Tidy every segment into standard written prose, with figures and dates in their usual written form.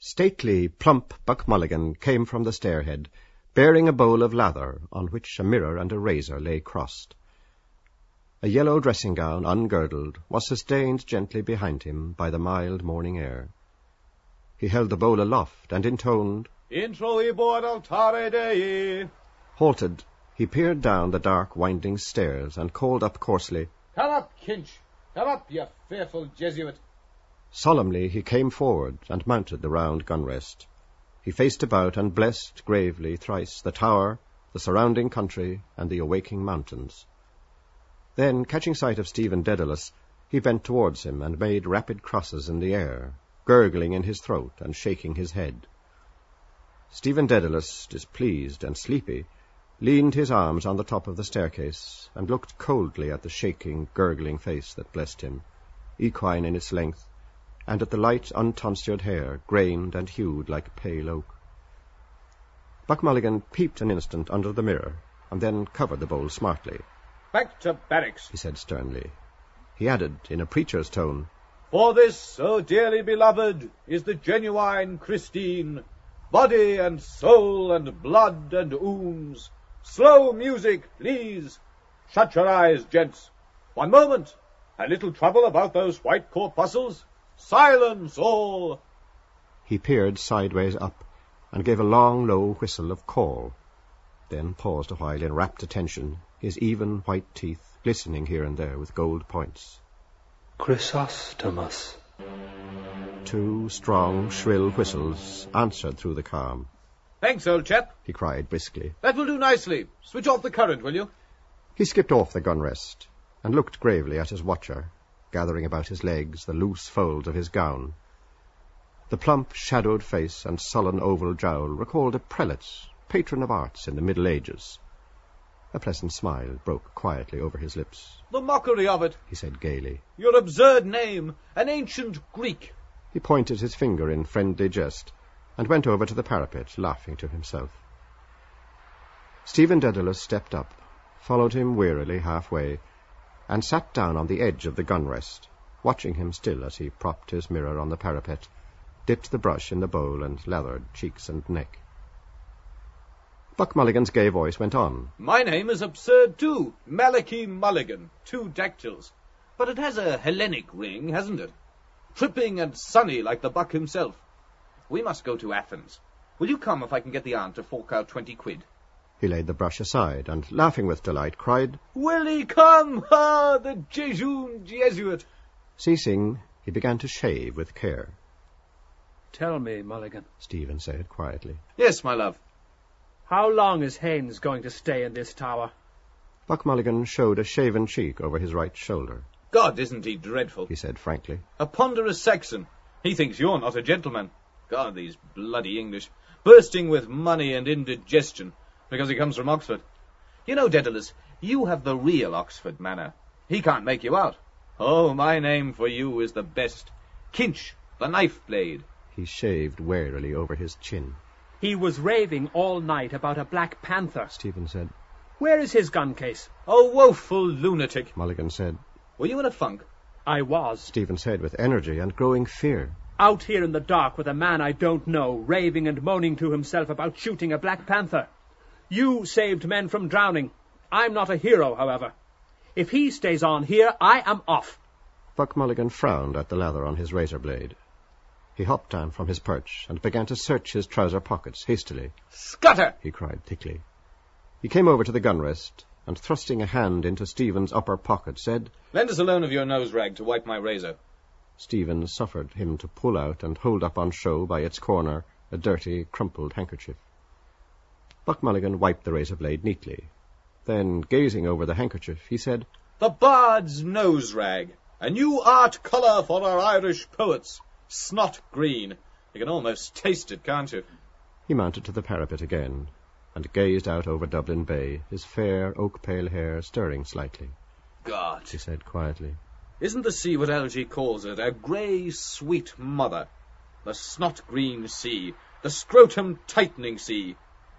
Stately, plump Buck Mulligan came from the stairhead, bearing a bowl of lather on which a mirror and a razor lay crossed. A yellow dressing-gown, ungirdled, was sustained gently behind him by the mild morning air. He held the bowl aloft and intoned, Introibor altare Dei. Halted, he peered down the dark, winding stairs and called up coarsely, Come up, Kinch. Come up, you fearful Jesuit. Solemnly he came forward and mounted the round gun-rest. He faced about and blessed gravely thrice the tower, the surrounding country, and the awaking mountains. Then, catching sight of Stephen Dedalus, he bent towards him and made rapid crosses in the air, gurgling in his throat and shaking his head. Stephen Dedalus, displeased and sleepy, leaned his arms on the top of the staircase and looked coldly at the shaking, gurgling face that blessed him, equine in its length, and at the light, untonsured hair, grained and hued like pale oak. Buck Mulligan peeped an instant under the mirror, and then covered the bowl smartly. Back to barracks, he said sternly. He added, in a preacher's tone, For this, O dearly beloved, is the genuine Christine, body and soul and blood and ooms. Slow music, please. Shut your eyes, gents. One moment. A little trouble about those white corpuscles? Silence, all! He peered sideways up and gave a long, low whistle of call, then paused a while in rapt attention, his even white teeth glistening here and there with gold points. Chrysostomus. 2 strong, shrill whistles answered through the calm. Thanks, old chap, he cried briskly. That will do nicely. Switch off the current, will you? He skipped off the gun-rest and looked gravely at his watcher, gathering about his legs the loose folds of his gown. The plump, shadowed face and sullen oval jowl recalled a prelate, patron of arts in the Middle Ages. A pleasant smile broke quietly over his lips. The mockery of it, he said gaily. Your absurd name, an ancient Greek. He pointed his finger in friendly jest and went over to the parapet, laughing to himself. Stephen Dedalus stepped up, followed him wearily halfway, and sat down on the edge of the gun-rest, watching him still as he propped his mirror on the parapet, dipped the brush in the bowl, and lathered cheeks and neck. Buck Mulligan's gay voice went on. My name is absurd, too. Malachi Mulligan, 2 dactyls. But it has a Hellenic ring, hasn't it? Tripping and sunny like the Buck himself. We must go to Athens. Will you come if I can get the aunt to fork out 20 quid? He laid the brush aside and, laughing with delight, cried, Will he come? Ah, the jejune Jesuit! Ceasing, he began to shave with care. Tell me, Mulligan, Stephen said quietly. Yes, my love. How long is Haines going to stay in this tower? Buck Mulligan showed a shaven cheek over his right shoulder. God, isn't he dreadful? He said frankly. A ponderous Saxon. He thinks you're not a gentleman. God, these bloody English. Bursting with money and indigestion, because he comes from Oxford. You know, Dedalus, you have the real Oxford manner. He can't make you out. Oh, my name for you is the best. Kinch, the knife blade. He shaved warily over his chin. He was raving all night about a Black Panther, Stephen said. Where is his gun case? A woeful lunatic. Mulligan said. Were you in a funk? I was. Stephen said with energy and growing fear. Out here in the dark with a man I don't know, raving and moaning to himself about shooting a Black Panther. You saved men from drowning. I'm not a hero, however. If he stays on here, I am off. Buck Mulligan frowned at the lather on his razor blade. He hopped down from his perch and began to search his trouser pockets hastily. Scutter! He cried thickly. He came over to the gun-rest and, thrusting a hand into Stephen's upper pocket, said, Lend us a loan of your nose rag to wipe my razor. Stephen suffered him to pull out and hold up on show by its corner a dirty, crumpled handkerchief. Buck Mulligan wiped the razor blade neatly. Then, gazing over the handkerchief, he said, The Bard's nose rag, a new art colour for our Irish poets. Snot green. You can almost taste it, can't you? He mounted to the parapet again and gazed out over Dublin Bay, his fair, oak-pale hair stirring slightly. God, he said quietly. Isn't the sea what Algy calls it, a grey, sweet mother? The snot-green sea, the scrotum-tightening sea.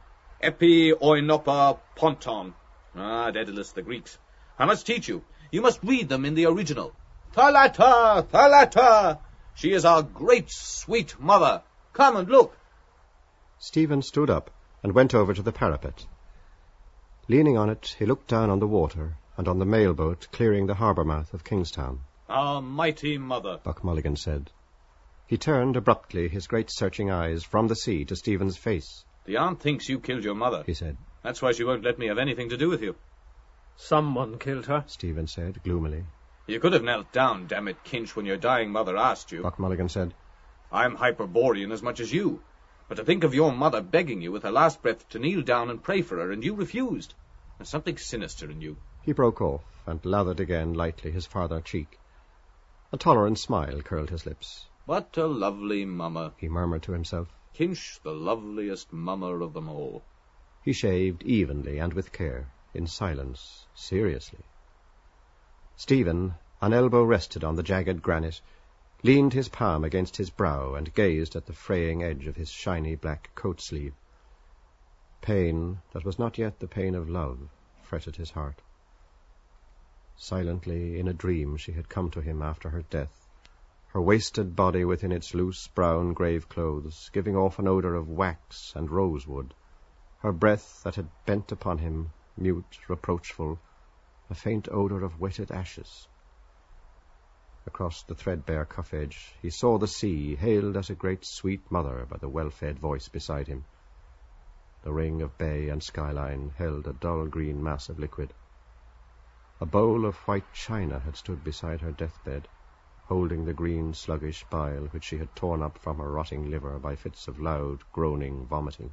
Epi oinopa ponton. Ah, Daedalus, the Greeks. I must teach you. You must read them in the original. Thalata, Thalata! She is our great, sweet mother. Come and look. Stephen stood up and went over to the parapet. Leaning on it, he looked down on the water and on the mailboat clearing the harbour mouth of Kingstown. Our mighty mother, Buck Mulligan said. He turned abruptly his great searching eyes from the sea to Stephen's face. The aunt thinks you killed your mother, he said. That's why she won't let me have anything to do with you. Someone killed her, Stephen said gloomily. You could have knelt down, damn it, Kinch, when your dying mother asked you. Buck Mulligan said. I'm Hyperborean as much as you. But to think of your mother begging you with her last breath to kneel down and pray for her, and you refused. There's something sinister in you. He broke off and lathered again lightly his farther cheek. A tolerant smile curled his lips. What a lovely mummer, he murmured to himself. Kinch, the loveliest mummer of them all. He shaved evenly and with care, in silence, seriously. Stephen, an elbow rested on the jagged granite, leaned his palm against his brow and gazed at the fraying edge of his shiny black coat sleeve. Pain that was not yet the pain of love fretted his heart. Silently, in a dream, she had come to him after her death, her wasted body within its loose brown grave clothes, giving off an odour of wax and rosewood, her breath that had bent upon him, mute, reproachful, a faint odour of wetted ashes. Across the threadbare cuff edge he saw the sea, hailed as a great sweet mother by the well-fed voice beside him. The ring of bay and skyline held a dull green mass of liquid. A bowl of white china had stood beside her deathbed, holding the green sluggish bile which she had torn up from her rotting liver by fits of loud, groaning vomiting.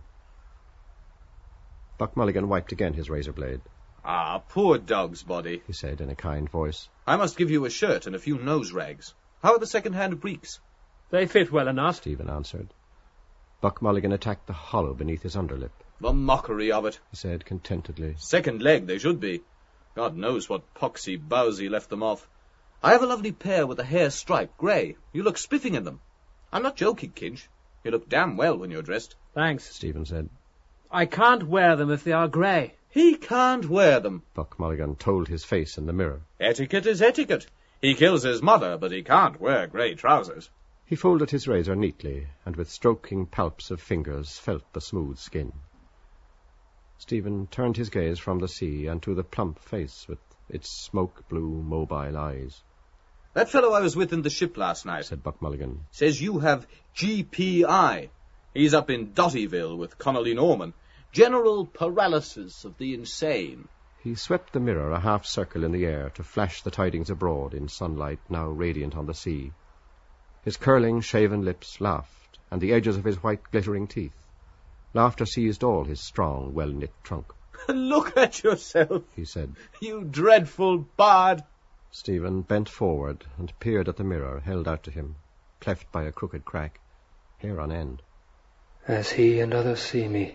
Buck Mulligan wiped again his razor blade. Ah, poor dog's body, he said in a kind voice. I must give you a shirt and a few nose rags. How are the second-hand breeks? They fit well enough, Stephen answered. Buck Mulligan attacked the hollow beneath his underlip. The mockery of it, he said contentedly. Second leg they should be. God knows what poxy bowsy left them off. I have a lovely pair with a hair stripe, grey. You look spiffing in them. I'm not joking, Kinch. You look damn well when you're dressed. Thanks, Stephen said. I can't wear them if they are grey. He can't wear them, Buck Mulligan told his face in the mirror. Etiquette is etiquette. He kills his mother, but he can't wear grey trousers. He folded his razor neatly, and with stroking palps of fingers felt the smooth skin. Stephen turned his gaze from the sea and to the plump face with its smoke-blue, mobile eyes. That fellow I was with in the ship last night, said Buck Mulligan, says you have GPI. He's up in Dottyville with Connolly Norman. General paralysis of the insane. He swept the mirror a half-circle in the air to flash the tidings abroad in sunlight now radiant on the sea. His curling, shaven lips laughed, and the edges of his white, glittering teeth. Laughter seized all his strong, well-knit trunk. Look at yourself, he said. You dreadful bard. Stephen bent forward and peered at the mirror held out to him, cleft by a crooked crack, hair on end. As he and others see me,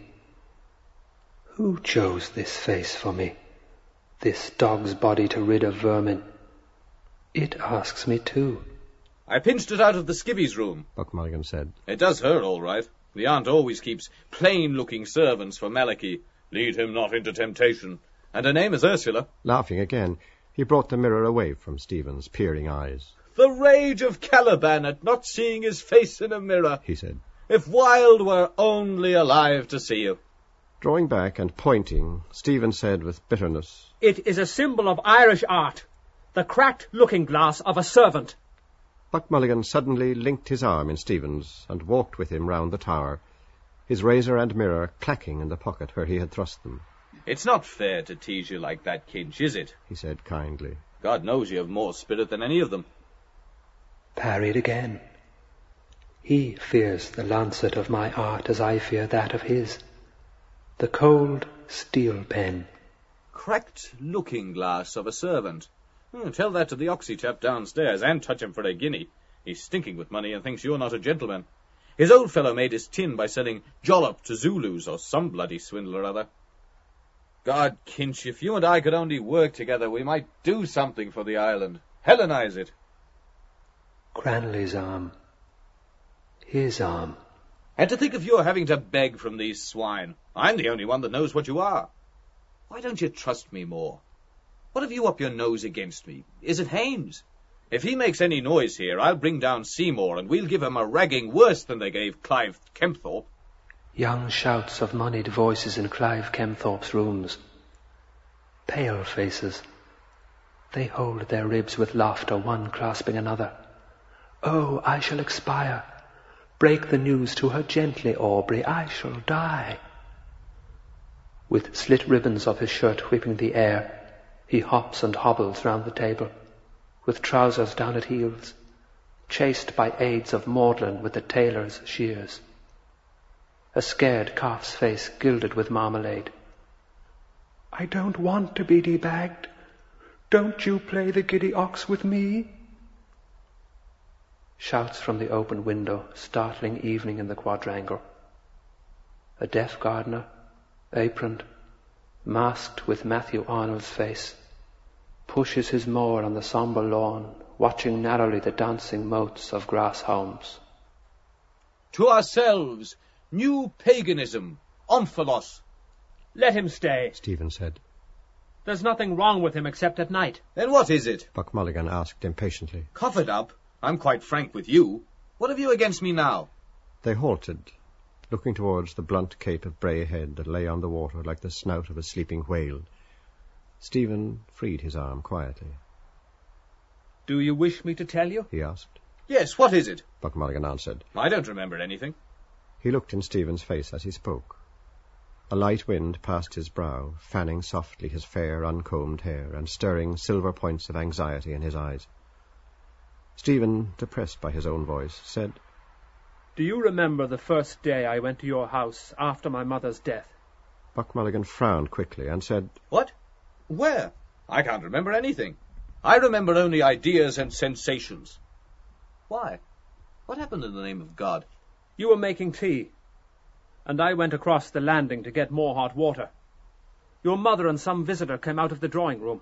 who chose this face for me, this dog's body to rid of vermin? It asks me too. I pinched it out of the skivvy's room, Buck Mulligan said. It does her all right. The aunt always keeps plain-looking servants for Malachi. Lead him not into temptation. And her name is Ursula. Laughing again, he brought the mirror away from Stephen's peering eyes. The rage of Caliban at not seeing his face in a mirror, he said. If Wilde were only alive to see you. Drawing back and pointing, Stephen said with bitterness, It is a symbol of Irish art, the cracked looking-glass of a servant. Buck Mulligan suddenly linked his arm in Stephen's and walked with him round the tower, his razor and mirror clacking in the pocket where he had thrust them. It's not fair to tease you like that, Kinch, is it? He said kindly. God knows you have more spirit than any of them. Parried again. He fears the lancet of my art as I fear that of his. The cold steel pen. Cracked looking-glass of a servant. Tell that to the Oxy chap downstairs, and touch him for a guinea. He's stinking with money and thinks you're not a gentleman. His old fellow made his tin by selling jollop to Zulus or some bloody swindle or other. God, Kinch, if you and I could only work together, we might do something for the island. Hellenize it. Cranley's arm. His arm. And to think of your having to beg from these swine. I'm the only one that knows what you are. Why don't you trust me more? What have you up your nose against me? Is it Hames? If he makes any noise here, I'll bring down Seymour, and we'll give him a ragging worse than they gave Clive Kempthorpe. Young shouts of moneyed voices in Clive Kempthorpe's rooms. Pale faces. They hold their ribs with laughter, one clasping another. Oh, I shall expire. Break the news to her gently, Aubrey, I shall die. With slit ribbons of his shirt whipping the air, he hops and hobbles round the table, with trousers down at heels, chased by aids of Magdalen with the tailor's shears. A scared calf's face gilded with marmalade. I don't want to be debagged. Don't you play the giddy ox with me? Shouts from the open window, startling evening in the quadrangle. A deaf gardener, aproned, masked with Matthew Arnold's face, pushes his mower on the sombre lawn, watching narrowly the dancing motes of grass-halms. To ourselves, new paganism, Omphalos. Let him stay, Stephen said. There's nothing wrong with him except at night. Then what is it? Buck Mulligan asked impatiently. Cough it up. I'm quite frank with you. What have you against me now? They halted, looking towards the blunt cape of Bray Head that lay on the water like the snout of a sleeping whale. Stephen freed his arm quietly. Do you wish me to tell you? He asked. Yes, what is it? Buck Mulligan answered. I don't remember anything. He looked in Stephen's face as he spoke. A light wind passed his brow, fanning softly his fair, uncombed hair, and stirring silver points of anxiety in his eyes. Stephen, depressed by his own voice, said, Do you remember the first day I went to your house after my mother's death? Buck Mulligan frowned quickly and said, What? Where? I can't remember anything. I remember only ideas and sensations. Why? What happened in the name of God? You were making tea, and I went across the landing to get more hot water. Your mother and some visitor came out of the drawing room.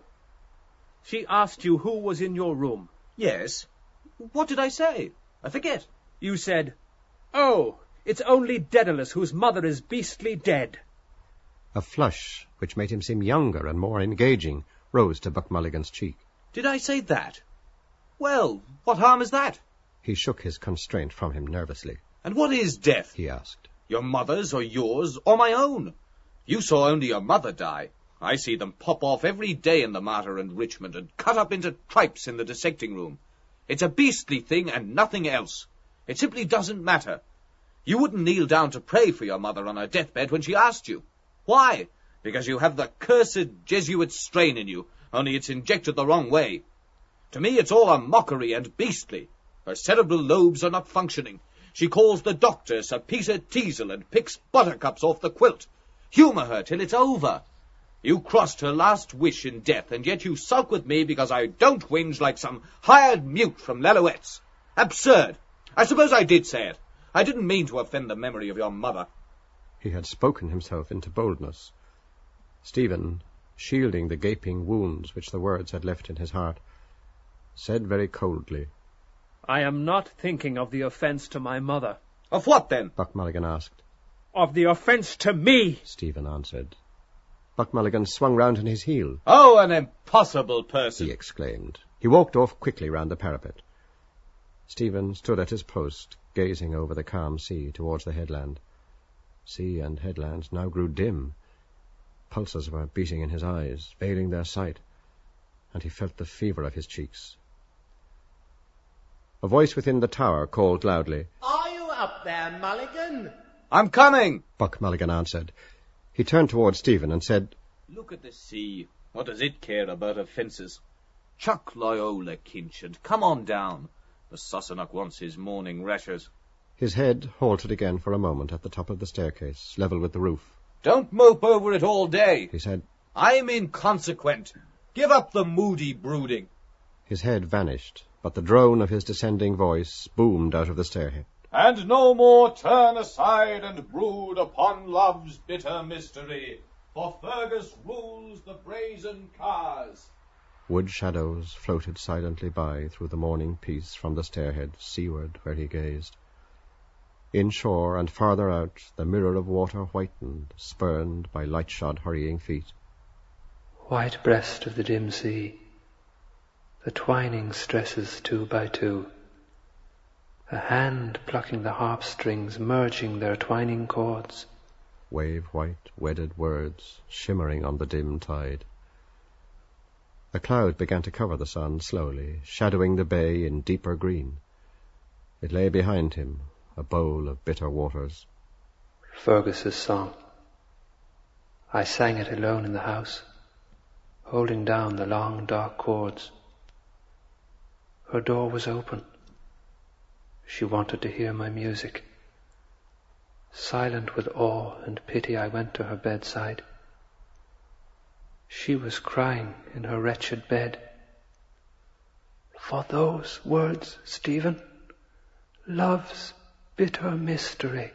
She asked you who was in your room. Yes. What did I say? I forget. You said, Oh, it's only Daedalus, whose mother is beastly dead. A flush, which made him seem younger and more engaging, rose to Buck Mulligan's cheek. Did I say that? Well, what harm is that? He shook his constraint from him nervously. And what is death? He asked. Your mother's or yours or my own? You saw only your mother die. I see them pop off every day in the Martyr and Richmond and cut up into tripes in the dissecting room. It's a beastly thing and nothing else. It simply doesn't matter. You wouldn't kneel down to pray for your mother on her deathbed when she asked you. Why? Because you have the cursed Jesuit strain in you, only it's injected the wrong way. To me it's all a mockery and beastly. Her cerebral lobes are not functioning. She calls the doctor Sir Peter Teazle and picks buttercups off the quilt. Humour her till it's over. You crossed her last wish in death, and yet you sulk with me because I don't whinge like some hired mute from Lalouette's. Absurd. I suppose I did say it. I didn't mean to offend the memory of your mother. He had spoken himself into boldness. Stephen, shielding the gaping wounds which the words had left in his heart, said very coldly, I am not thinking of the offence to my mother. Of what, then? Buck Mulligan asked. Of the offence to me, Stephen answered. Buck Mulligan swung round on his heel. Oh, an impossible person! He exclaimed. He walked off quickly round the parapet. Stephen stood at his post, gazing over the calm sea towards the headland. Sea and headland now grew dim. Pulses were beating in his eyes, veiling their sight, and he felt the fever of his cheeks. A voice within the tower called loudly, Are you up there, Mulligan? I'm coming! Buck Mulligan answered. He turned towards Stephen and said, Look at the sea. What does it care about offences? Chuck Loyola, Kinch, and come on down. The Sassenach wants his morning rashers. His head halted again for a moment at the top of the staircase, level with the roof. Don't mope over it all day, he said. I'm inconsequent. Give up the moody brooding. His head vanished, but the drone of his descending voice boomed out of the stairhead. And no more turn aside and brood upon love's bitter mystery, for Fergus rules the brazen cars. Wood shadows floated silently by through the morning peace from the stairhead seaward where he gazed. Inshore and farther out, the mirror of water whitened, spurned by light-shod hurrying feet. White breast of the dim sea, The twining stresses 2 by 2. A hand plucking the harp strings, merging their twining chords. Wave-white, wedded words, shimmering on the dim tide. A cloud began to cover the sun slowly, shadowing the bay in deeper green. It lay behind him, a bowl of bitter waters. Fergus's song. I sang it alone in the house, holding down the long dark chords. Her door was open. She wanted to hear my music. Silent with awe and pity, I went to her bedside. She was crying in her wretched bed. For those words, Stephen, love's bitter mystery.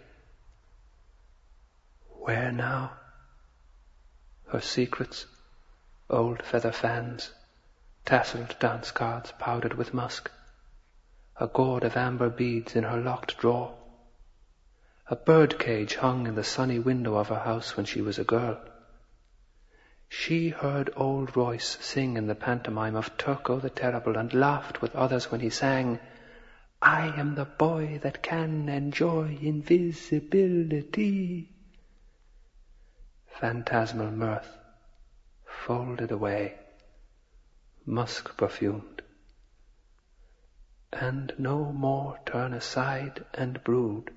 Where now? Her secrets, old feather fans, tasselled dance cards powdered with musk, a gourd of amber beads in her locked drawer, a bird cage hung in the sunny window of her house when she was a girl. She heard old Royce sing in the pantomime of Turco the Terrible and laughed with others when he sang, I am the boy that can enjoy invisibility. Phantasmal mirth, folded away, musk perfumed, and no more turn aside and brood,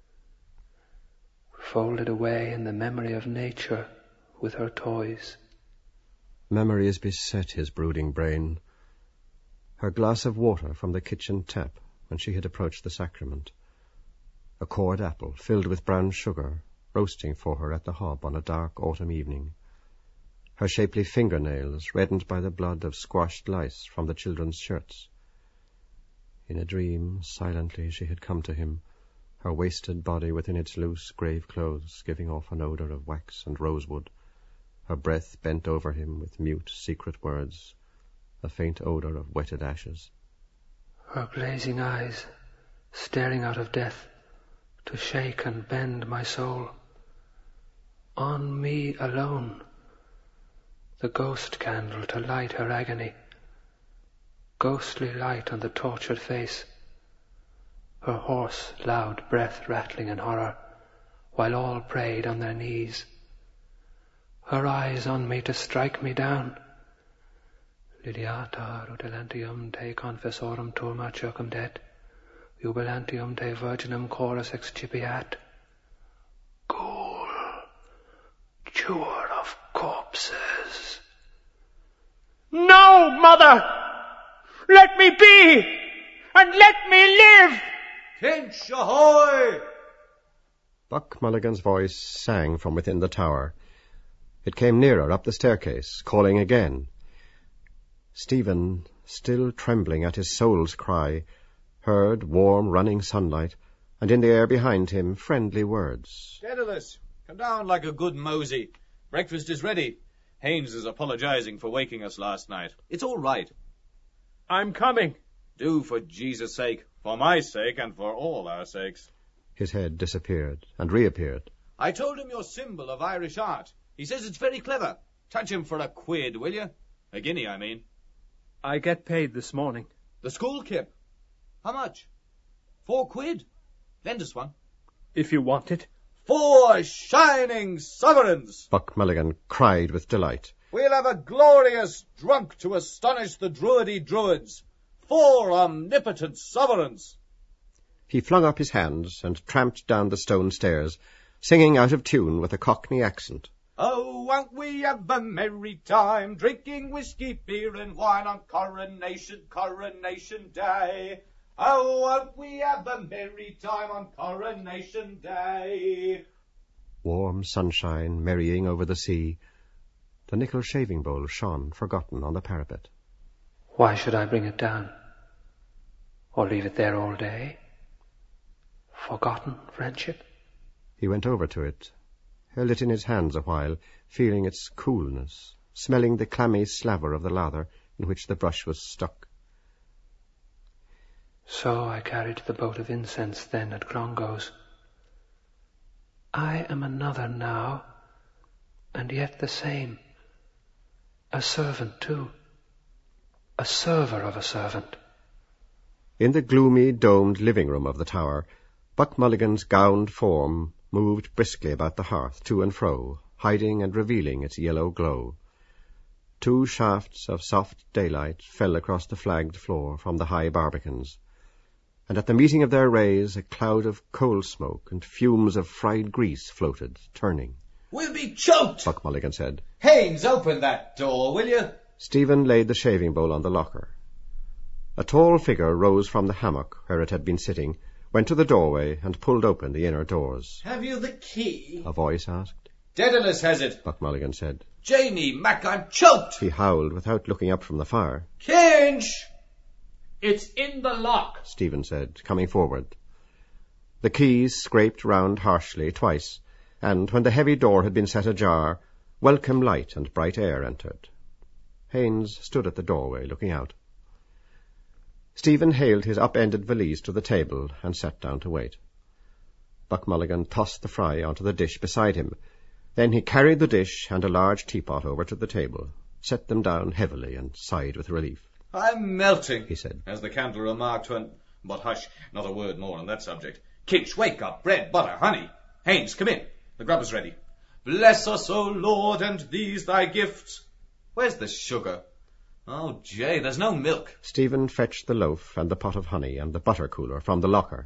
folded away in the memory of nature with her toys. Memories beset his brooding brain. Her glass of water from the kitchen tap when she had approached the sacrament. A cored apple filled with brown sugar, roasting for her at the hob on a dark autumn evening. Her shapely fingernails reddened by the blood of squashed lice from the children's shirts. In a dream, silently, she had come to him, her wasted body within its loose grave clothes giving off an odour of wax and rosewood, her breath bent over him with mute, secret words, a faint odour of wetted ashes. Her glazing eyes, staring out of death, to shake and bend my soul. On me alone, the ghost candle to light her agony, ghostly light on the tortured face, her hoarse, loud breath rattling in horror, while all prayed on their knees. Her eyes on me to strike me down. Lidiata rutilentium te confessorum turma circumdet, jubilantium te virginum chorus excipiat. Ghoul, chewer of corpses. No, Mother! Let me be! And let me live! Kinch ahoy! Buck Mulligan's voice sang from within the tower. It came nearer up the staircase, calling again. Stephen, still trembling at his soul's cry, heard warm running sunlight, and in the air behind him friendly words. Daedalus, come down like a good mosey. Breakfast is ready. Haines is apologizing for waking us last night. It's all right. I'm coming. Do for Jesus' sake, for my sake, and for all our sakes. His head disappeared and reappeared. I told him your symbol of Irish art. He says it's very clever. Touch him for a quid, will you? A guinea, I mean. I get paid this morning. The school kip. How much? 4 quid. Lend us one. If you want it. 4 shining sovereigns! Buck Mulligan cried with delight. We'll have a glorious drunk to astonish the druidy druids. 4 omnipotent sovereigns! He flung up his hands and tramped down the stone stairs, singing out of tune with a Cockney accent. Oh, won't we have a merry time, drinking whiskey, beer and wine on Coronation Day. Oh, won't we have a merry time on Coronation Day. Warm sunshine merrying over the sea. The nickel shaving bowl shone, forgotten, on the parapet. Why should I bring it down? Or leave it there all day? Forgotten friendship? He went over to it, held it in his hands a while, feeling its coolness, smelling the clammy slaver of the lather in which the brush was stuck. So I carried the boat of incense then at Clongowes. I am another now, and yet the same. A servant too. a server of a servant. In the gloomy, domed living room of the tower, Buck Mulligan's gowned form moved briskly about the hearth, to and fro, hiding and revealing its yellow glow. 2 shafts of soft daylight fell across the flagged floor from the high barbicans, and at the meeting of their rays a cloud of coal smoke and fumes of fried grease floated, turning. "We'll be choked," Buck Mulligan said. "Haines, open that door, will you?" Stephen laid the shaving bowl on the locker. A tall figure rose from the hammock where it had been sitting, went to the doorway, and pulled open the inner doors. "Have you the key?" A voice asked. "Dedalus has it." Buck Mulligan said. "Janie, Mac, I'm choked." He howled without looking up from the fire. "Kinch!" It's in the lock, Stephen said, coming forward. The keys scraped round harshly twice, and when the heavy door had been set ajar, welcome light and bright air entered. Haines stood at the doorway, looking out. Stephen hailed his up-ended valise to the table and sat down to wait. Buck Mulligan tossed the fry onto the dish beside him. Then he carried the dish and a large teapot over to the table, set them down heavily, and sighed with relief. "I'm melting," he said. as the candle remarked when... But hush, not a word more on that subject. "Kinch, wake up, bread, butter, honey. Haines, come in. The grub is ready. Bless us, O Lord, and these thy gifts." Where's the sugar? Oh, Jay, there's no milk. Stephen fetched the loaf and the pot of honey and the butter cooler from the locker.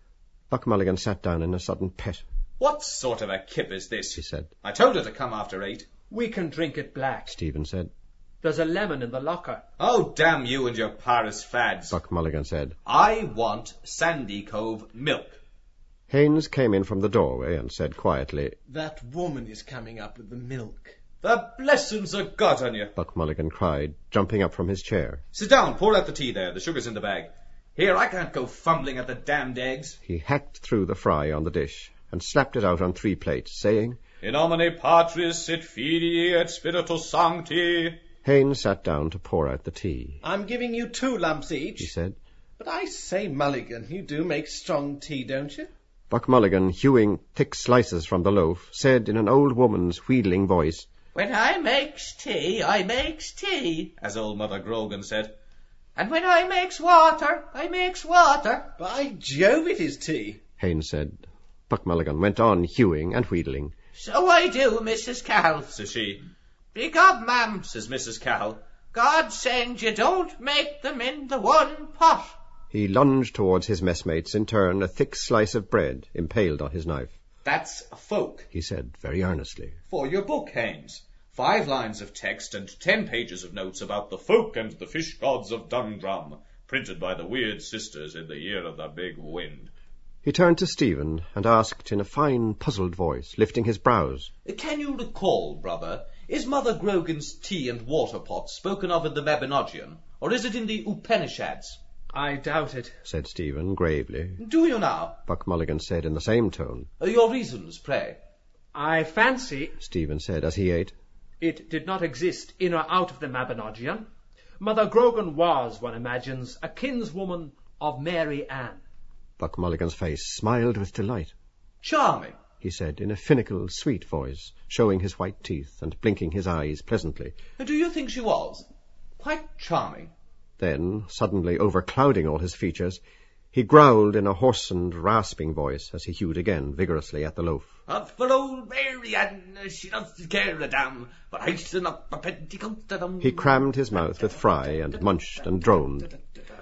Buck Mulligan sat down in a sudden pet. "What sort of a kip is this?" he said. "I told her to come after 8. We can drink it black. Stephen said. There's a lemon in the locker. "Oh, damn you and your Paris fads." Buck Mulligan said. "I want Sandy Cove milk." Haines came in from the doorway and said quietly, "That woman is coming up with the milk." "The blessings of God on you." Buck Mulligan cried, jumping up from his chair. "Sit down, pour out the tea there. The sugar's in the bag. Here, I can't go fumbling at the damned eggs." He hacked through the fry on the dish and slapped it out on 3 plates, saying, "In nomine Patris et Filii et Spiritus Sancti." Haines sat down to pour out the tea. "I'm giving you 2 lumps each." He said. "But I say, Mulligan, you do make strong tea, don't you?" Buck Mulligan, hewing thick slices from the loaf, said in an old woman's wheedling voice, "When I makes tea, I makes tea," as old Mother Grogan said. "And when I makes water, I makes water." "By Jove, it is tea." Haines said. Buck Mulligan went on hewing and wheedling. "So I do, Mrs. Cahill," says she. "Be God, ma'am," says Mrs. Cahill. "God send you don't make them in the one pot." He lunged towards his messmates, in turn a thick slice of bread impaled on his knife. "That's a folk," he said very earnestly. "For your book, Haines. 5 lines of text and 10 pages of notes about the folk and the fish gods of Dundrum, printed by the Weird Sisters in the year of the big wind." He turned to Stephen and asked in a fine, puzzled voice, lifting his brows, "Can you recall, brother, is Mother Grogan's tea and water pot spoken of in the Mabinogion, or is it in the Upanishads?" I doubt it, said Stephen gravely. "Do you now?" Buck Mulligan said in the same tone. "Your reasons, pray." I fancy Stephen said as he ate. It did not exist in or out of the Mabinogion. Mother Grogan was, one imagines, a kinswoman of Mary Ann. Buck Mulligan's face smiled with delight. "Charming," he said in a finical, sweet voice, showing his white teeth and blinking his eyes pleasantly. "Do you think she was? Quite charming." Then, suddenly overclouding all his features, he growled in a hoarse and rasping voice as he hewed again vigorously at the loaf. "For old Mary Ann, she doesn't care a damn, but hasten up a petticoat." He crammed his mouth with fry and munched and droned.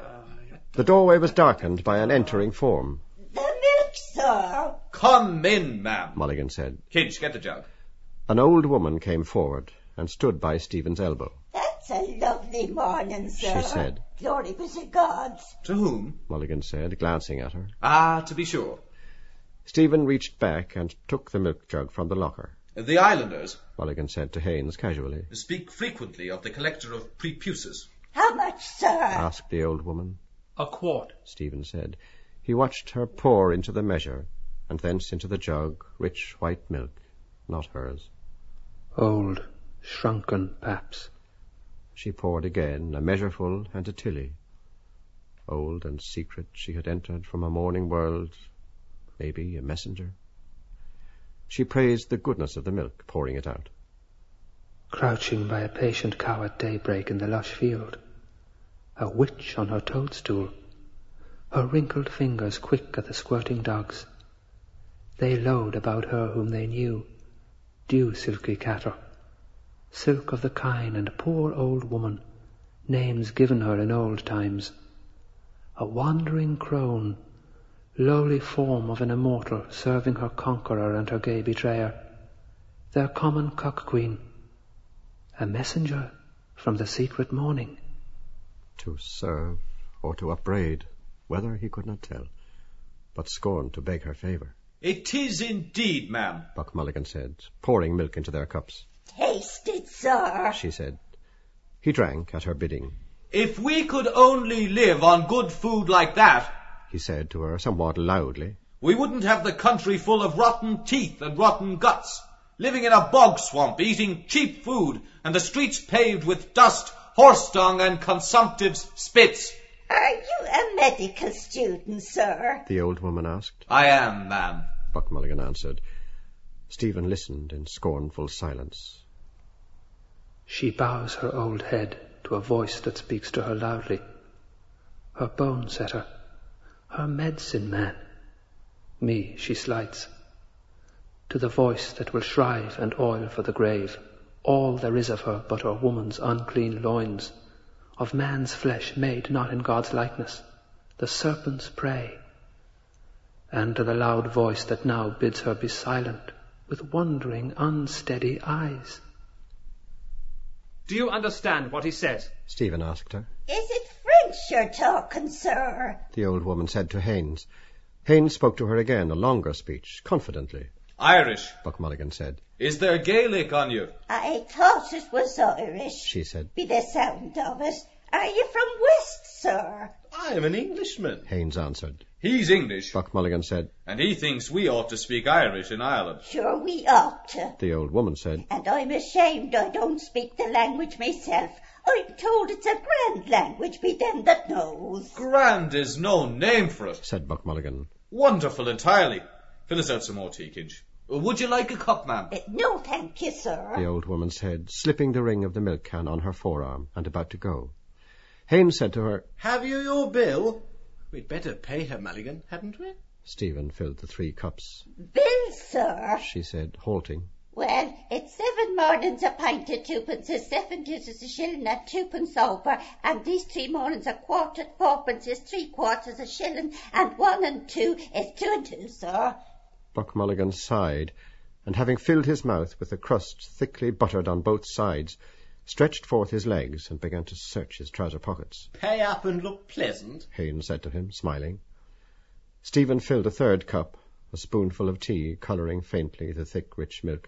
The doorway was darkened by an entering form. "The milk, sir." "Come in, ma'am," Mulligan said. "Kinch, get the jug." An old woman came forward and stood by Stephen's elbow. "That's a lovely morning, sir." She said. "Glory be to God." "To whom?" Mulligan said, glancing at her. "Ah, to be sure." Stephen reached back and took the milk jug from the locker. "The islanders," Mulligan said to Haines casually. "speak frequently of the collector of prepuces." "How much, sir?" asked the old woman. A quart, Stephen said. He watched her pour into the measure, and thence into the jug, rich white milk, not hers. Old, shrunken paps. She poured again, a measureful and a tilly. Old and secret, she had entered from a morning world, maybe a messenger. She praised the goodness of the milk, pouring it out. Crouching by a patient cow at daybreak in the lush field, a witch on her toadstool, her wrinkled fingers quick at the squirting dogs. They lowed about her whom they knew, dew silky catter, silk of the kine and poor old woman, names given her in old times. A wandering crone, lowly form of an immortal serving her conqueror and her gay betrayer, their common cock-queen, a messenger from the secret morning. To serve or to upbraid, whether he could not tell, but scorned to beg her favour. It is indeed, ma'am, Buck Mulligan said, pouring milk into their cups. Taste it, sir, She said. He drank at her bidding. if we could only live on good food like that, He said to her somewhat loudly. we wouldn't have the country full of rotten teeth and rotten guts, living in a bog swamp, eating cheap food, and the streets paved with dust, horse dung, and consumptive spits. are you a medical student, sir? The old woman asked. I am, ma'am. Buck Mulligan answered. Stephen listened in scornful silence. She bows her old head to a voice that speaks to her loudly. Her bone setter, her medicine man. Me she slights. To the voice that will shrive and oil for the grave, all there is of her but her woman's unclean loins, of man's flesh made not in God's likeness, the serpent's prey. And to the loud voice that now bids her be silent, with wondering, unsteady eyes. Do you understand what he says? Stephen asked her. Is it French you're talking, sir? The old woman said to Haines. Haines spoke to her again, a longer speech, confidently. Irish. Buck Mulligan said. Is there Gaelic on you? I thought it was Irish. She said. Be the sound of it. Are you from West, sir? I am an Englishman. Haines answered. He's English, Buck Mulligan said. and he thinks we ought to speak Irish in Ireland. Sure we ought to. The old woman said. And I'm ashamed I don't speak the language myself. I'm told it's a grand language be them that knows. Grand is no name for it. Said Buck Mulligan. Wonderful entirely. Fill us out some more tea, Kinch. Would you like a cup, ma'am? No, thank you, sir. The old woman said, slipping the ring of the milk can on her forearm and about to go. Haines said to her, Have you your bill? We'd better pay her, Mulligan, hadn't we? Stephen filled the 3 cups. Bill, sir. She said, halting. Well, it's 7 mornings a pint at 2p, 7 dishes a shilling at 2p over, and these 3 mornings a quart at 4p is 3/4 a shilling, and 1 and 2 is 2 and 2, sir. Buck Mulligan sighed, and having filled his mouth with the crust thickly buttered on both sides, stretched forth his legs and began to search his trouser pockets. Pay up and look pleasant. Haines said to him, smiling. Stephen filled a 3rd cup, a spoonful of tea colouring faintly the thick, rich milk.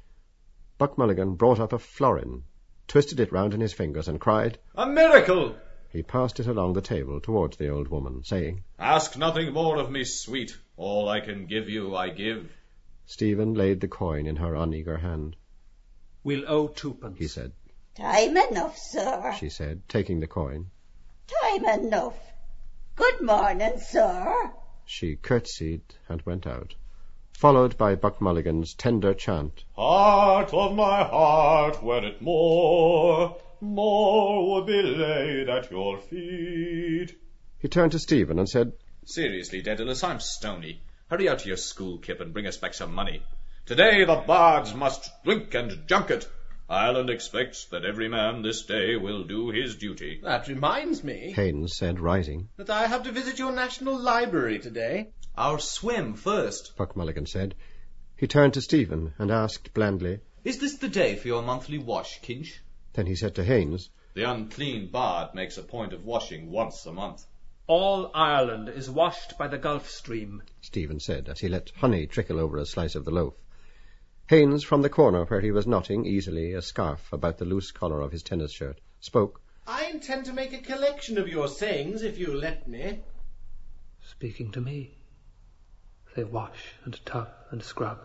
Buck Mulligan brought up a florin, twisted it round in his fingers, and cried, A miracle! He passed it along the table towards the old woman, saying, Ask nothing more of me, sweet. All I can give you, I give. Stephen laid the coin in her uneager hand. We'll owe 2p. He said. Time enough, sir. She said, taking the coin. Time enough. Good morning, sir. She curtsied and went out, followed by Buck Mulligan's tender chant. Heart of my heart, were it more would be laid at your feet. He turned to Stephen and said, Seriously, Daedalus, I'm stony. Hurry out to your school, Kip, and bring us back some money. Today the bards must drink and junket. Ireland expects that every man this day will do his duty. That reminds me Haines said, rising. that I have to visit your National Library today. Our swim first. Buck Mulligan said. He turned to Stephen and asked blandly. Is this the day for your monthly wash, Kinch? Then he said to Haines, The unclean bard makes a point of washing once a month. All Ireland is washed by the Gulf Stream. Stephen said, as he let honey trickle over a slice of the loaf. Haines, from the corner where he was knotting easily a scarf about the loose collar of his tennis shirt, spoke. I intend to make a collection of your sayings, if you'll let me. Speaking to me, they wash and tub and scrub.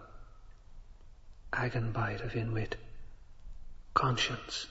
Agon bite of inwit, conscience.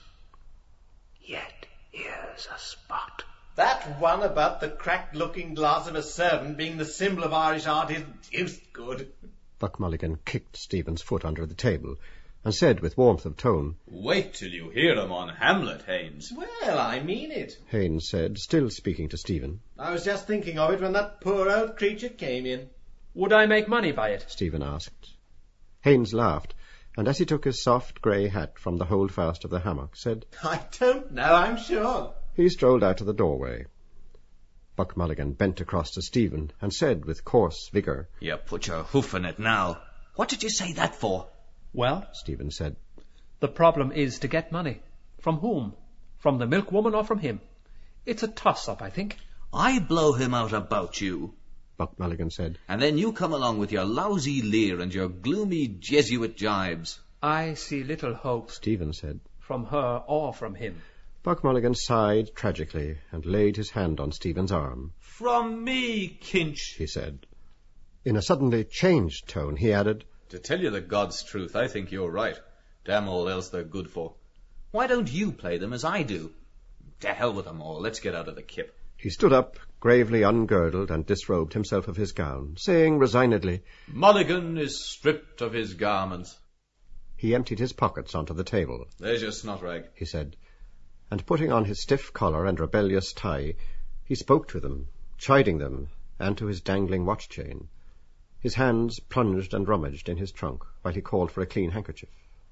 Yet here's a spot. That one about the cracked looking glass of a servant being the symbol of Irish art is deuced good. Buck Mulligan kicked Stephen's foot under the table, and said with warmth of tone, "Wait till you hear him on Hamlet, Haines." Well, I mean it. Haines said, still speaking to Stephen. I was just thinking of it when that poor old creature came in. Would I make money by it? Stephen asked. Haines laughed, and as he took his soft grey hat from the holdfast of the hammock, said, I don't know, I'm sure. He strolled out of the doorway. Buck Mulligan bent across to Stephen and said with coarse vigour, "You put your hoof in it now. What did you say that for?" Well, Stephen said, the problem is to get money. From whom? From the milkwoman or from him? It's a toss-up, I think. "I blow him out about you," Buck Mulligan said, "and then you come along with your lousy leer and your gloomy Jesuit jibes." I see little hope, Stephen said, from her or from him. Buck Mulligan sighed tragically and laid his hand on Stephen's arm. "From me, Kinch," he said. In a suddenly changed tone, he added, "To tell you the God's truth, I think you're right. Damn all else they're good for. Why don't you play them as I do? To hell with them all. Let's get out of the kip." He stood up, gravely ungirdled, and disrobed himself of his gown, saying resignedly, "Mulligan is stripped of his garments." He emptied his pockets onto the table. "There's your snot rag," he said, and putting on his stiff collar and rebellious tie, he spoke to them, chiding them, and to his dangling watch-chain. His hands plunged and rummaged in his trunk, while he called for a clean handkerchief.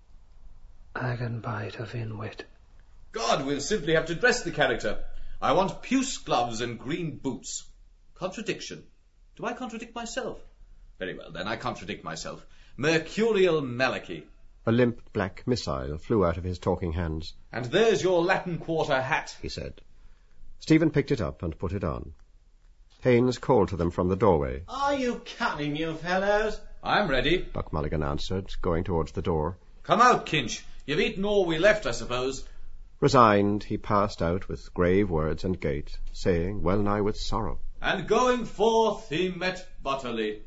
Agan bite of inwit. "God, we'll simply have to dress the character. I want puce gloves and green boots." Contradiction. Do I contradict myself? Very well, then I contradict myself. Mercurial Malachi. A limp black missile flew out of his talking hands. "And there's your Latin Quarter hat," he said. Stephen picked it up and put it on. Haines called to them from the doorway. Are you coming, you fellows? "I'm ready," Buck Mulligan answered, going towards the door. "Come out, Kinch. You've eaten all we left, I suppose." Resigned, he passed out with grave words and gait, saying, well nigh with sorrow, "And going forth he met Butterly."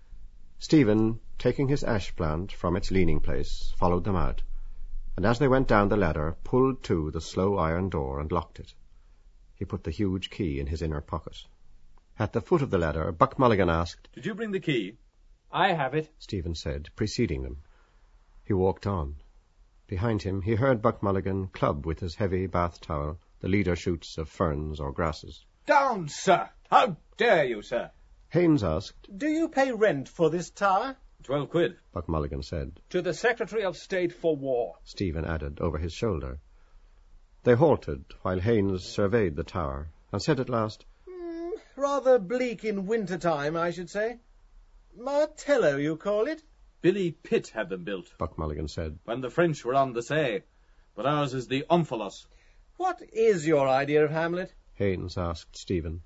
Stephen, taking his ash plant from its leaning place, followed them out, and as they went down the ladder, pulled to the slow iron door and locked it. He put the huge key in his inner pocket. At the foot of the ladder, Buck Mulligan asked, "Did you bring the key?" I have it. Stephen said, preceding them. He walked on. Behind him he heard Buck Mulligan club with his heavy bath towel the leader shoots of ferns or grasses. Down, sir! How dare you, sir? Haines asked, Do you pay rent for this tower? 12 quid. Buck Mulligan said. To the Secretary of State for War, Stephen added over his shoulder. They halted while Haines surveyed the tower and said at last, Rather bleak in winter time, I should say. Martello, you call it? Billy Pitt had them built Buck Mulligan said. when the French were on the say, but ours is the Omphalos. What is your idea of Hamlet? Haines asked Stephen.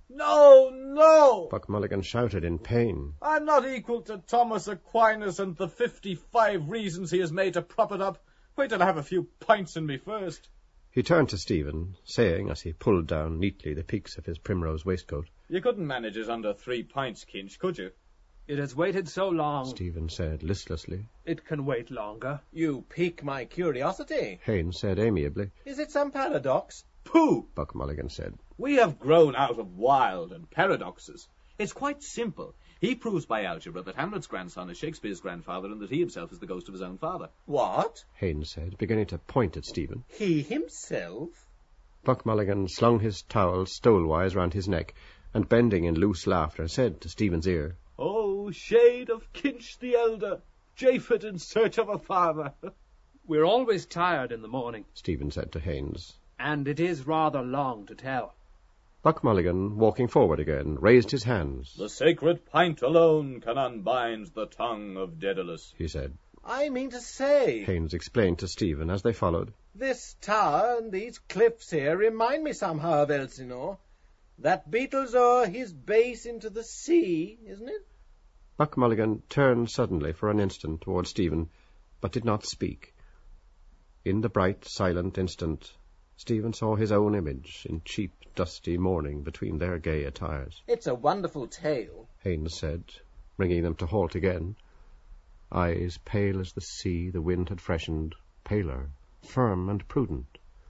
No! Buck Mulligan shouted in pain. I'm not equal to Thomas Aquinas and the 55 reasons he has made to prop it up. Wait till I have a few pints in me first. He turned to Stephen, saying as he pulled down neatly the peaks of his primrose waistcoat. You couldn't manage it under 3 pints, Kinch, could you? it has waited so long, Stephen said listlessly. it can wait longer. You pique my curiosity. Haines said amiably. Is it some paradox? Pooh! Buck Mulligan said. We have grown out of wild and paradoxes. It's quite simple. He proves by algebra that Hamlet's grandson is Shakespeare's grandfather and that he himself is the ghost of his own father. What? Haines said, beginning to point at Stephen. He himself? Buck Mulligan slung his towel stolewise round his neck, and bending in loose laughter, said to Stephen's ear, Oh, shade of Kinch the elder, Japhet in search of a father. We're always tired in the morning, Stephen said to Haines. and it is rather long to tell. Buck Mulligan, walking forward again, raised his hands. The sacred pint alone can unbind the tongue of Daedalus, he said. I mean to say, Haines explained to Stephen as they followed. this tower and these cliffs here remind me somehow of Elsinore. That beetles o'er his base into the sea, isn't it? Buck Mulligan turned suddenly for an instant towards Stephen, but did not speak. In the bright, silent instant, Stephen saw his own image in cheap, dusty mourning between their gay attires. It's a wonderful tale. Haines said, bringing them to halt again. Eyes pale as the sea the wind had freshened, paler, firm and prudent.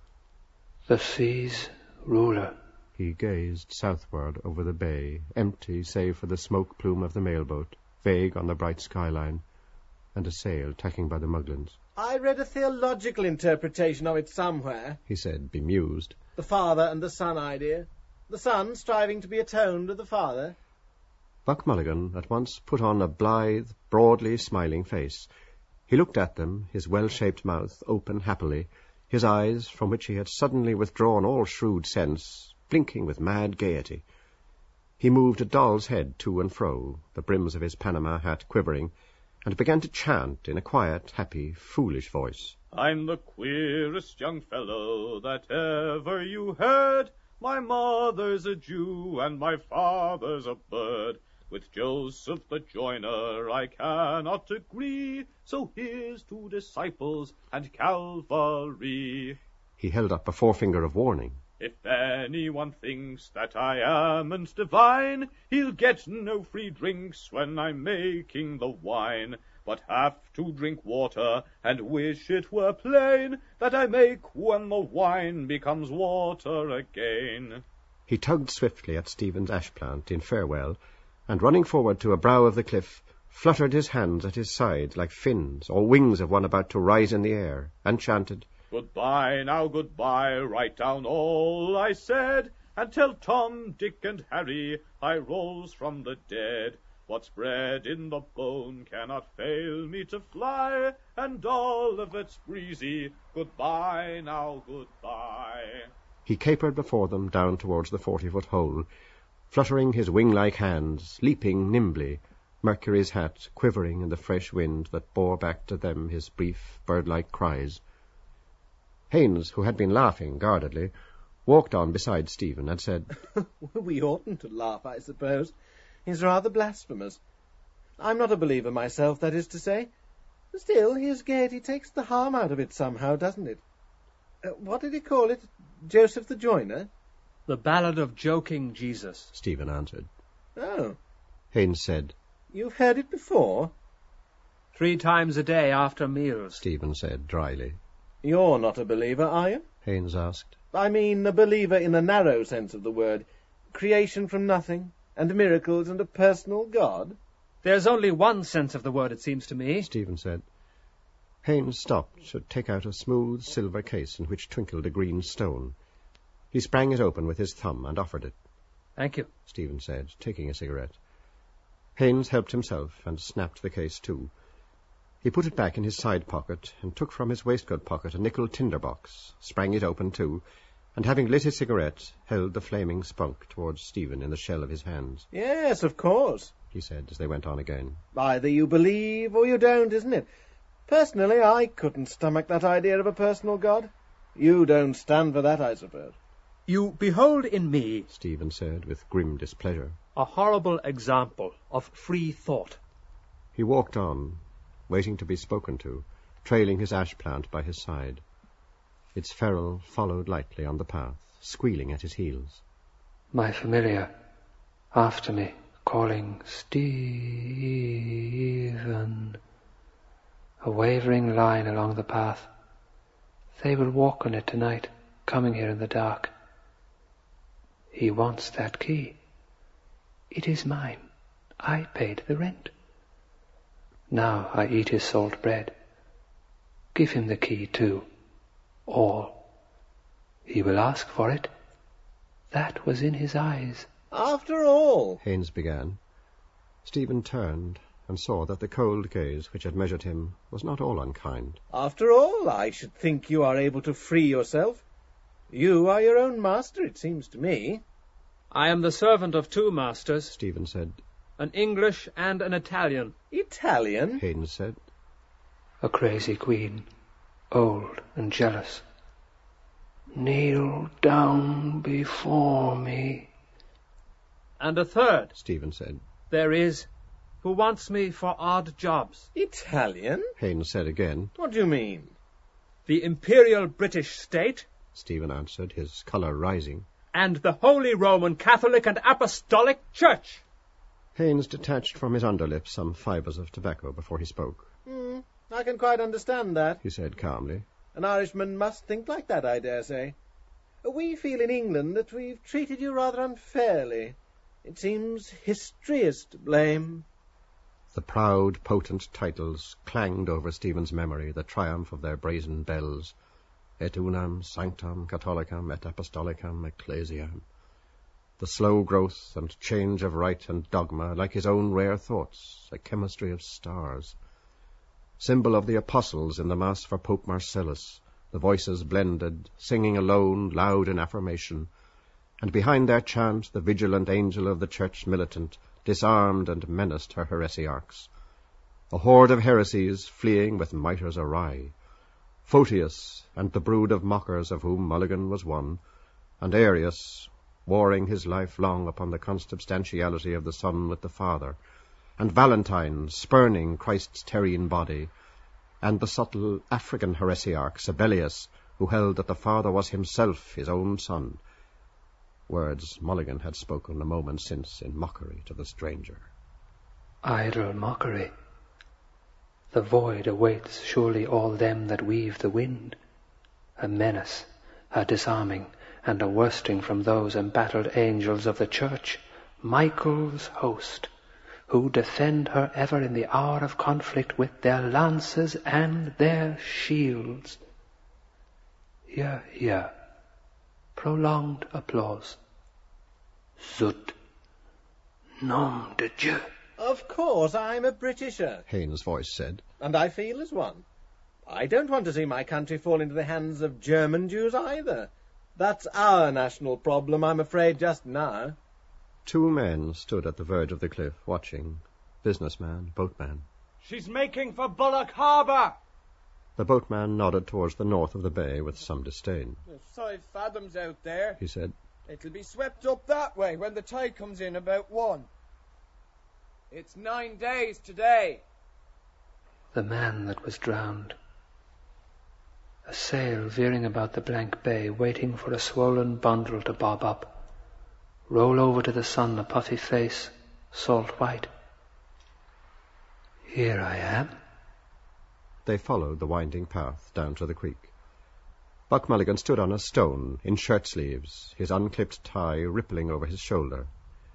The sea's ruler. He gazed southward over the bay, empty save for the smoke plume of the mailboat, vague on the bright skyline, and a sail tacking by the Muglins. I read a theological interpretation of it somewhere, he said, bemused. The father and the son idea. The son striving to be atoned to the father. Buck Mulligan at once put on a blithe, broadly smiling face. He looked at them, his well-shaped mouth open happily, his eyes, from which he had suddenly withdrawn all shrewd sense, blinking with mad gaiety. He moved a doll's head to and fro, the brims of his Panama hat quivering, and began to chant in a quiet, happy, foolish voice. I'm the queerest young fellow that ever you heard. My mother's a Jew and my father's a bird. With Joseph the joiner I cannot agree, so here's to disciples and Calvary. He held up a forefinger of warning. If anyone thinks that I amn't divine, he'll get no free drinks when I'm making the wine, but have to drink water and wish it were plain that I make when the wine becomes water again. He tugged swiftly at Stephen's ash plant in farewell, and running forward to a brow of the cliff, fluttered his hands at his sides like fins or wings of one about to rise in the air, and chanted, Goodbye, now goodbye, write down all I said, and tell Tom, Dick, and Harry I rose from the dead. What's bred in the bone cannot fail me to fly, and all of it's breezy. Goodbye, now goodbye. He capered before them down towards the 40-foot hole, fluttering his wing-like hands, leaping nimbly, Mercury's hat quivering in the fresh wind that bore back to them his brief, bird-like cries. Haines, who had been laughing guardedly, walked on beside Stephen and said, We oughtn't to laugh, I suppose. He's rather blasphemous. I'm not a believer myself, that is to say. Still, his gaiety takes the harm out of it somehow, doesn't it? What did he call it? Joseph the Joiner? The Ballad of Joking Jesus, Stephen answered. Oh. Haines said, You've heard it before? 3 times a day after meals, Stephen said dryly. You're not a believer, are you? Haines asked. I mean a believer in the narrow sense of the word. Creation from nothing, and miracles, and a personal God. There's only one sense of the word, it seems to me, Stephen said. Haines stopped to take out a smooth silver case in which twinkled a green stone. He sprang it open with his thumb and offered it. Thank you, Stephen said, taking a cigarette. Haines helped himself and snapped the case too. He put it back in his side pocket and took from his waistcoat pocket a nickel tinderbox, sprang it open too, and having lit his cigarette, held the flaming spunk towards Stephen in the shell of his hands. Yes, of course, he said as they went on again. Either you believe or you don't, isn't it? Personally, I couldn't stomach that idea of a personal God. You don't stand for that, I suppose. You behold in me, Stephen said with grim displeasure, a horrible example of free thought. He walked on, waiting to be spoken to, trailing his ash plant by his side. Its ferrule followed lightly on the path, squealing at his heels. My familiar, after me, calling Stephen. A wavering line along the path. They will walk on it tonight, coming here in the dark. He wants that key. It is mine. I paid the rent. Now I eat his salt bread. Give him the key too. All. He will ask for it. That was in his eyes. After all, Haines began. Stephen turned and saw that the cold gaze which had measured him was not all unkind. After all, I should think you are able to free yourself. You are your own master, it seems to me. I am the servant of 2 masters, Stephen said. an English and an Italian. Italian? Haines said. A crazy queen, old and jealous. Kneel down before me. And a third, Stephen said. there is, who wants me for odd jobs. Italian? Haines said again. What do you mean? The Imperial British State, Stephen answered, his colour rising. and the Holy Roman Catholic and Apostolic Church. Haines detached from his underlip some fibres of tobacco before he spoke. I can quite understand that. He said calmly. An Irishman must think like that, I dare say. We feel in England that we've treated you rather unfairly. It seems history is to blame. The proud, potent titles clanged over Stephen's memory, the triumph of their brazen bells. Et unam sanctam catholicam et apostolicam ecclesiam. The slow growth and change of rite and dogma, like his own rare thoughts, a chemistry of stars. Symbol of the apostles in the Mass for Pope Marcellus, the voices blended, singing alone, loud in affirmation, and behind their chant the vigilant angel of the church militant disarmed and menaced her heresiarchs. A horde of heresies fleeing with mitres awry. Photius and the brood of mockers of whom Mulligan was one, and Arius, warring his life long upon the consubstantiality of the Son with the Father, and Valentine, spurning Christ's terrene body, and the subtle African heresiarch Sabellius, who held that the Father was himself his own Son, words Mulligan had spoken a moment since in mockery to the stranger. Idle mockery. The void awaits surely all them that weave the wind, a menace, a disarming, and a worsting from those embattled angels of the church, Michael's host, who defend her ever in the hour of conflict with their lances and their shields. Hear, hear. Prolonged applause. Zut. Nom de Dieu. Of course, I'm a Britisher, Haynes' voice said. And I feel as one. I don't want to see my country fall into the hands of German Jews either. That's our national problem, I'm afraid, just now. 2 men stood at the verge of the cliff, watching. Businessman, boatman. She's making for Bullock Harbour. The boatman nodded towards the north of the bay with some disdain. There's 5 fathoms out there, he said. It'll be swept up that way when the tide comes in about 1. It's 9 days today. The man that was drowned. A sail veering about the blank bay, waiting for a swollen bundle to bob up. Roll over to the sun a puffy face, salt white. Here I am. They followed the winding path down to the creek. Buck Mulligan stood on a stone, in shirt-sleeves, his unclipped tie rippling over his shoulder.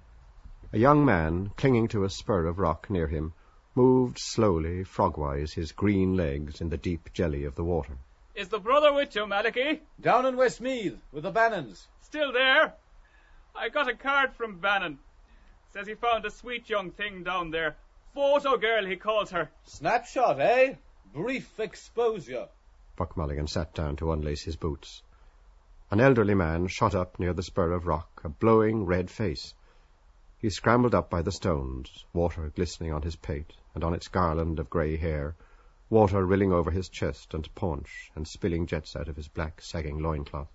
A young man, clinging to a spur of rock near him, moved slowly, frog-wise, his green legs in the deep jelly of the water. Is the brother with you, Malachy? Down in Westmeath, with the Bannons. Still there? I got a card from Bannon. Says he found a sweet young thing down there. Photo girl, he calls her. Snapshot, eh? Brief exposure. Buck Mulligan sat down to unlace his boots. An elderly man shot up near the spur of rock, a blowing red face. He scrambled up by the stones, water glistening on his pate and on its garland of grey hair, water rilling over his chest and paunch and spilling jets out of his black, sagging loincloth.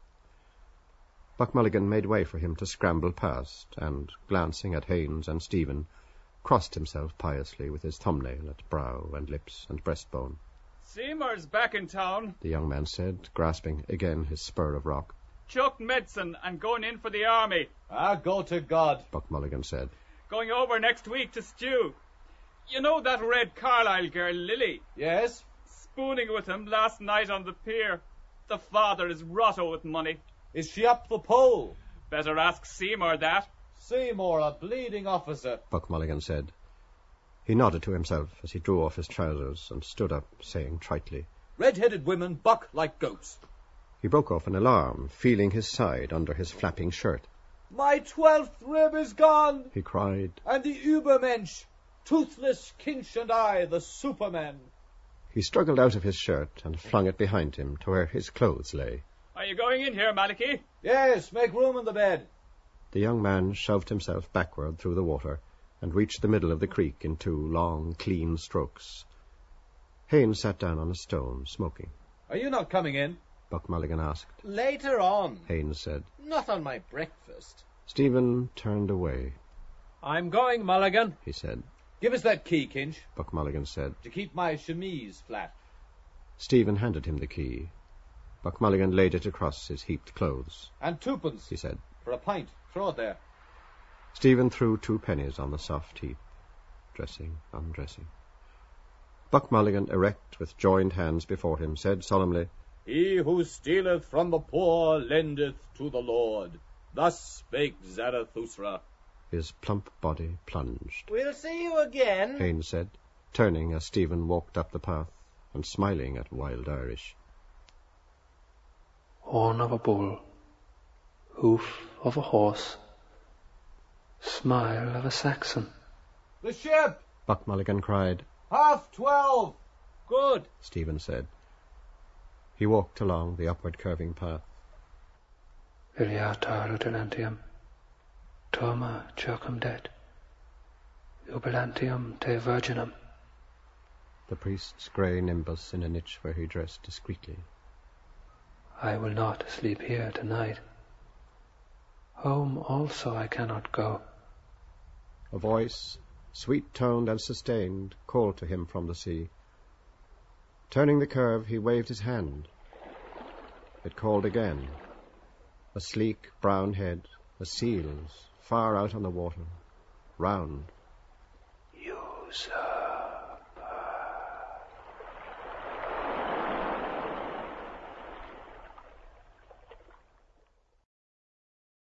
Buck Mulligan made way for him to scramble past, and, glancing at Haynes and Stephen, crossed himself piously with his thumbnail at brow and lips and breastbone. Seymour's back in town, the young man said, grasping again his spur of rock. Chucked medicine and going in for the army. Ah, go to God, Buck Mulligan said. Going over next week to stew. You know that Red Carlisle girl, Lily? Yes? Spooning with him last night on the pier. The father is rotten with money. Is she up the pole? Better ask Seymour that. Seymour, a bleeding officer, Buck Mulligan said. He nodded to himself as he drew off his trousers and stood up, saying tritely, Red-headed women buck like goats. He broke off an alarm, feeling his side under his flapping shirt. My 12th rib is gone, he cried. And the Übermensch, toothless Kinch and I, the Superman. He struggled out of his shirt and flung it behind him to where his clothes lay. Are you going in here, Malachy? Yes, make room in the bed. The young man shoved himself backward through the water and reached the middle of the creek in 2 long, clean strokes. Haynes sat down on a stone, smoking. Are you not coming in? Buck Mulligan asked. Later on. Haynes said. Not on my breakfast. Stephen turned away. I'm going, Mulligan, he said. Give us that key, Kinch. Buck Mulligan said. To keep my chemise flat. Stephen handed him the key. Buck Mulligan laid it across his heaped clothes. And 2pence, he said. For a pint. Throw it there. Stephen threw 2 pennies on the soft heap, dressing, undressing. Buck Mulligan, erect, with joined hands before him, said solemnly, He who stealeth from the poor lendeth to the Lord. Thus spake Zarathustra. His plump body plunged. "We'll see you again," Haines said, turning as Stephen walked up the path and smiling at Wild Irish. Horn of a bull, hoof of a horse, smile of a Saxon. "The ship! Buck Mulligan cried. 12:30. Good. Stephen said. He walked along the upward curving path. Iliata rutinantium, Toma circumdet, jubilantium te virginum. The priest's grey nimbus in a niche where he dressed discreetly. I will not sleep here tonight. Home also I cannot go. A voice, sweet-toned and sustained, called to him from the sea. Turning the curve, he waved his hand. It called again. A sleek brown head, a seal's, far out on the water, round. You, sir.